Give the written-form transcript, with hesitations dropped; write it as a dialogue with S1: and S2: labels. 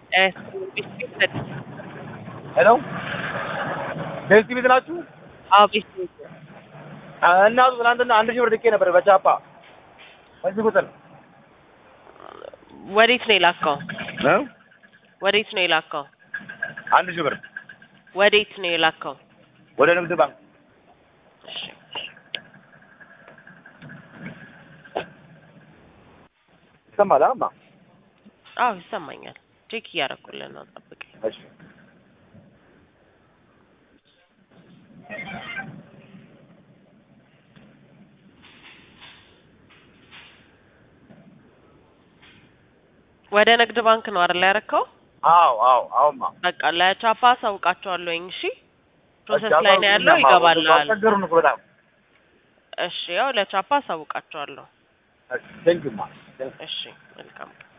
S1: ቢስኩት
S2: ሄሎ ቤስቲ ቤት ናችሁ?
S1: አዎ ቢስኩት
S2: እናቱ ትናንትና 1000 ብር ልኬ ነበር በቻፓ በዚህ ቁጥር
S1: ወዴት ነው የላከው?
S2: እ
S1: ወዴት ነው የላከው?
S2: 1000 ብር
S1: ወዴት ነው የላከው?
S2: ወደ ንግድ ባንክ።
S1: እሺ
S2: ይሰማል አማ?
S1: አዎ ይሰማኛል። ቼክ እያደረኩልህ ነው። ጠብቀኝ።
S2: እሺ
S1: ወደ ንግድ ባንክ ነው አይደል ያደረከው?
S2: አዎማ
S1: በቃ ለቻፓ አሳውቃቸዋለሁኝ። እሺ ፕሮሰስ ላይ ነው ያለው፣ ይገባልሃል።
S2: አስቸገሩን እኮ በጣም።
S1: እሺ ያው ለቻፓ አሳውቃቸዋለሁ።
S2: ቴንክ ዩ ማ።
S1: እሺ መልካም